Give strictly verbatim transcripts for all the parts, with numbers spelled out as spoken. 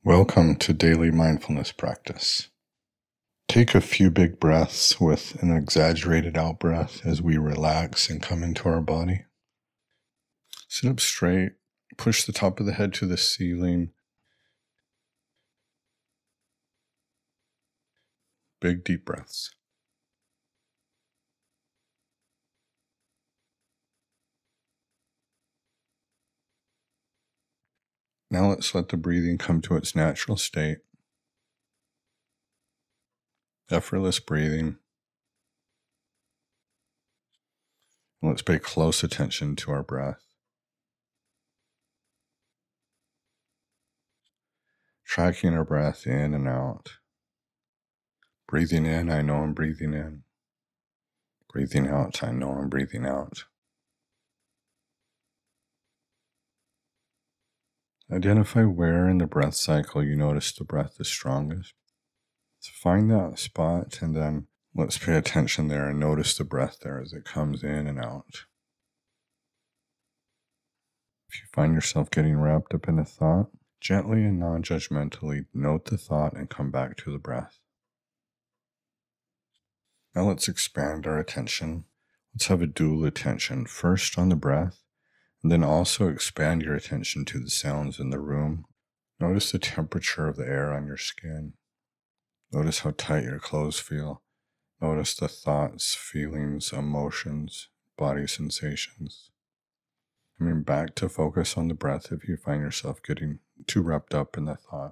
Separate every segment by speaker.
Speaker 1: Welcome to Daily Mindfulness Practice. Take a few big breaths with an exaggerated out breath as we relax and come into our body. Sit up straight, push the top of the head to the ceiling. Big deep breaths. Now let's let the breathing come to its natural state. Effortless breathing. And let's pay close attention to our breath. Tracking our breath in and out. Breathing in, I know I'm breathing in. Breathing out, I know I'm breathing out. Identify where in the breath cycle you notice the breath is strongest. So find that spot and then let's pay attention there and notice the breath there as it comes in and out. If you find yourself getting wrapped up in a thought, gently and non-judgmentally note the thought and come back to the breath. Now let's expand our attention. Let's have a dual attention, first on the breath, and then also expand your attention to the sounds in the room. Notice the temperature of the air on your skin. Notice how tight your clothes feel. Notice the thoughts, feelings, emotions, body sensations. Coming back to focus on the breath if you find yourself getting too wrapped up in the thought.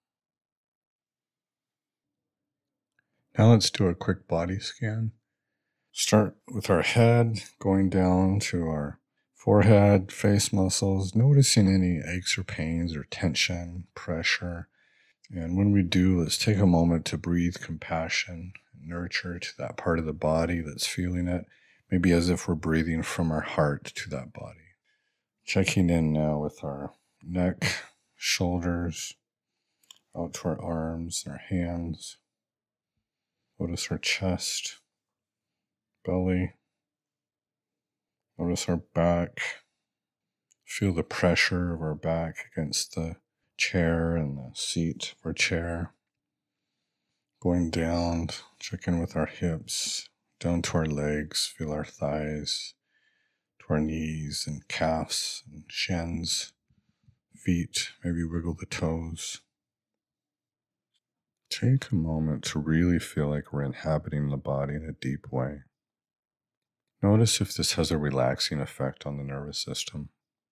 Speaker 1: Now let's do a quick body scan. Start with our head, going down to our forehead, face muscles, noticing any aches or pains or tension, pressure. And when we do, let's take a moment to breathe compassion and nurture to that part of the body that's feeling it, maybe as if we're breathing from our heart to that body. Checking in now with our neck, shoulders, out to our arms, our hands. Notice our chest, belly. Notice our back. Feel the pressure of our back against the chair and the seat of our chair. Going down, check in with our hips, down to our legs, feel our thighs, to our knees and calves and shins, feet, maybe wiggle the toes. Take a moment to really feel like we're inhabiting the body in a deep way. Notice if this has a relaxing effect on the nervous system.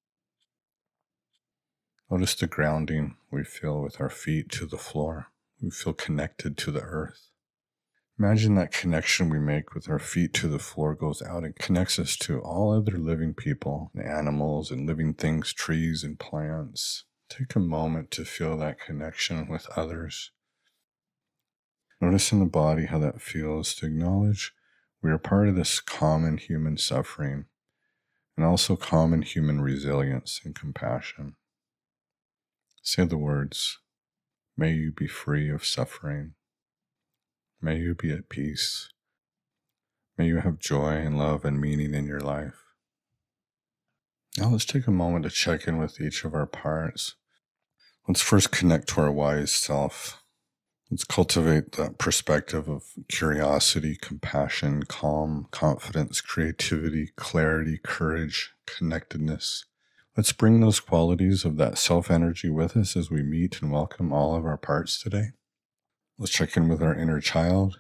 Speaker 1: Notice the grounding we feel with our feet to the floor. We feel connected to the earth. Imagine that connection we make with our feet to the floor goes out and connects us to all other living people, and animals and living things, trees and plants. Take a moment to feel that connection with others. Notice in the body how that feels to acknowledge we are part of this common human suffering and also common human resilience and compassion. Say the words, may you be free of suffering. May you be at peace. May you have joy and love and meaning in your life. Now let's take a moment to check in with each of our parts. Let's first connect to our wise self. Let's cultivate that perspective of curiosity, compassion, calm, confidence, creativity, clarity, courage, connectedness. Let's bring those qualities of that self-energy with us as we meet and welcome all of our parts today. Let's check in with our inner child.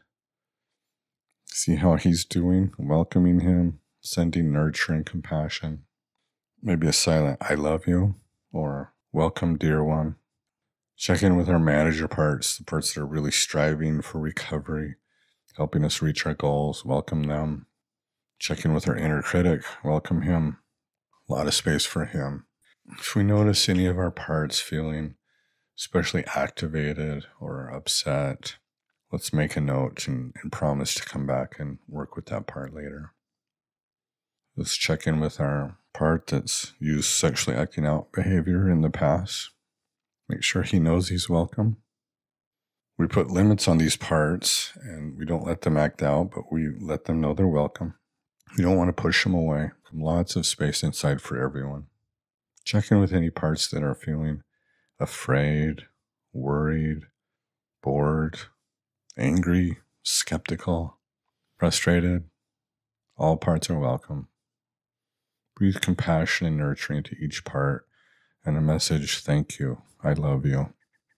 Speaker 1: See how he's doing, welcoming him, sending nurture and compassion. Maybe a silent I love you or welcome dear one. Check in with our manager parts, the parts that are really striving for recovery, helping us reach our goals, welcome them. Check in with our inner critic, welcome him. A lot of space for him. If we notice any of our parts feeling especially activated or upset, let's make a note and, and promise to come back and work with that part later. Let's check in with our part that's used sexually acting out behavior in the past. Make sure he knows he's welcome. We put limits on these parts and we don't let them act out, but we let them know they're welcome. We don't want to push them away. Lots of space inside for everyone. Check in with any parts that are feeling afraid, worried, bored, angry, skeptical, frustrated. All parts are welcome. Breathe compassion and nurturing to each part and a message, thank you, I love you.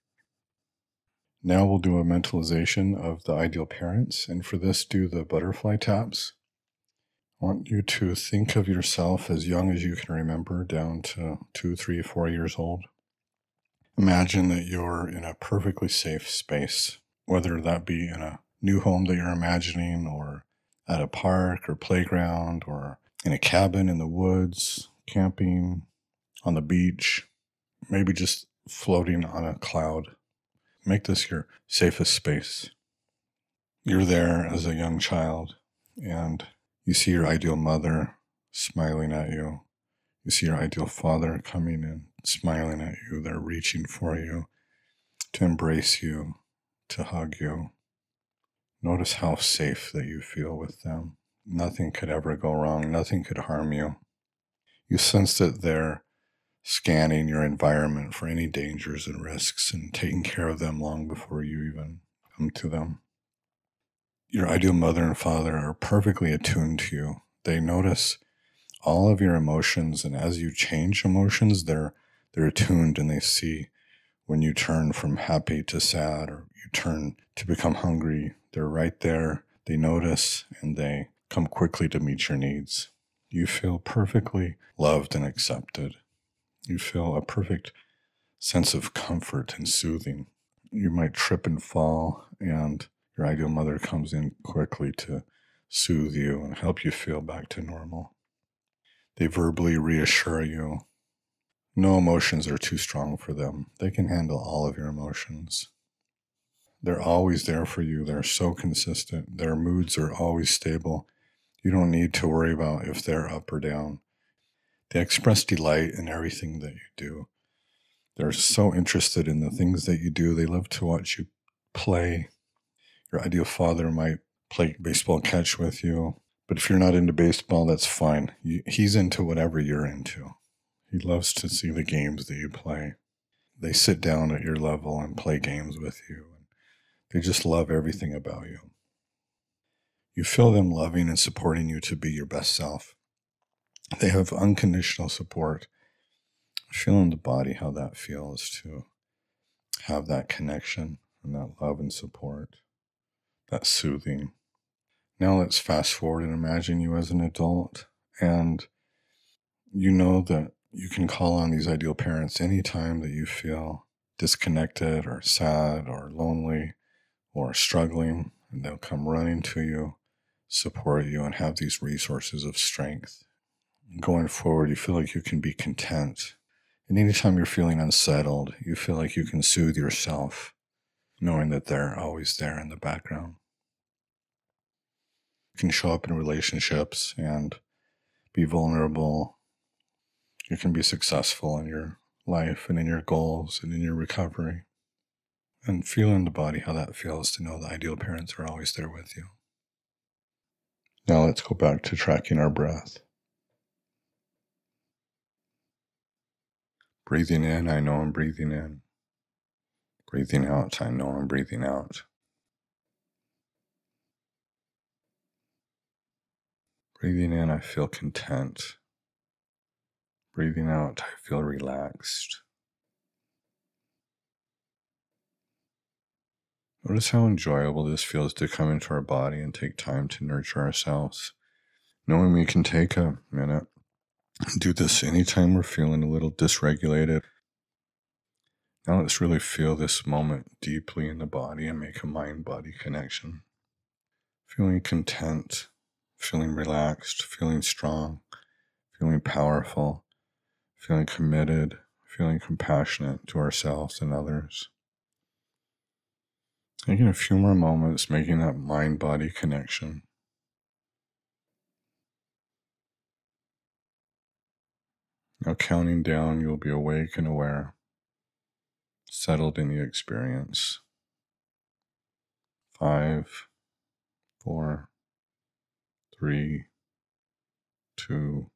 Speaker 1: Now we'll do a mentalization of the ideal parents, and for this, do the butterfly taps. I want you to think of yourself as young as you can remember, down to two, three, four years old. Imagine that you're in a perfectly safe space, whether that be in a new home that you're imagining, or at a park or playground, or in a cabin in the woods, camping, on the beach, maybe just floating on a cloud. Make this your safest space. You're there as a young child, and you see your ideal mother smiling at you. You see your ideal father coming in, smiling at you. They're reaching for you to embrace you, to hug you. Notice how safe that you feel with them. Nothing could ever go wrong. Nothing could harm you. You sense that they're scanning your environment for any dangers and risks and taking care of them long before you even come to them. Your ideal mother and father are perfectly attuned to you. They notice all of your emotions, and as you change emotions, they're they're attuned, and they see when you turn from happy to sad, or you turn to become hungry. They're right there. They notice, and they come quickly to meet your needs. You feel perfectly loved and accepted. You feel a perfect sense of comfort and soothing. You might trip and fall, and your ideal mother comes in quickly to soothe you and help you feel back to normal. They verbally reassure you. No emotions are too strong for them. They can handle all of your emotions. They're always there for you. They're so consistent. Their moods are always stable. You don't need to worry about if they're up or down. They express delight in everything that you do. They're so interested in the things that you do. They love to watch you play. Your ideal father might play baseball catch with you, but if you're not into baseball, that's fine. You, he's into whatever you're into. He loves to see the games that you play. They sit down at your level and play games with you. They just love everything about you. You feel them loving and supporting you to be your best self. They have unconditional support. Feel in the body how that feels to have that connection and that love and support, that soothing. Now let's fast forward and imagine you as an adult, and you know that you can call on these ideal parents anytime that you feel disconnected or sad or lonely or struggling, and they'll come running to you, support you, and have these resources of strength. Going forward, you feel like you can be content. And anytime you're feeling unsettled, you feel like you can soothe yourself, knowing that they're always there in the background. You can show up in relationships and be vulnerable. You can be successful in your life and in your goals and in your recovery. And feel in the body how that feels to know the ideal parents are always there with you. Now let's go back to tracking our breath. Breathing in, I know I'm breathing in. Breathing out, I know I'm breathing out. Breathing in, I feel content. Breathing out, I feel relaxed. Notice how enjoyable this feels to come into our body and take time to nurture ourselves. Knowing we can take a minute and do this anytime we're feeling a little dysregulated. Now let's really feel this moment deeply in the body and make a mind-body connection. Feeling content, feeling relaxed, feeling strong, feeling powerful, feeling committed, feeling compassionate to ourselves and others. Taking a few more moments, making that mind-body connection. Now counting down, you'll be awake and aware, settled in the experience. Five, four, three, two,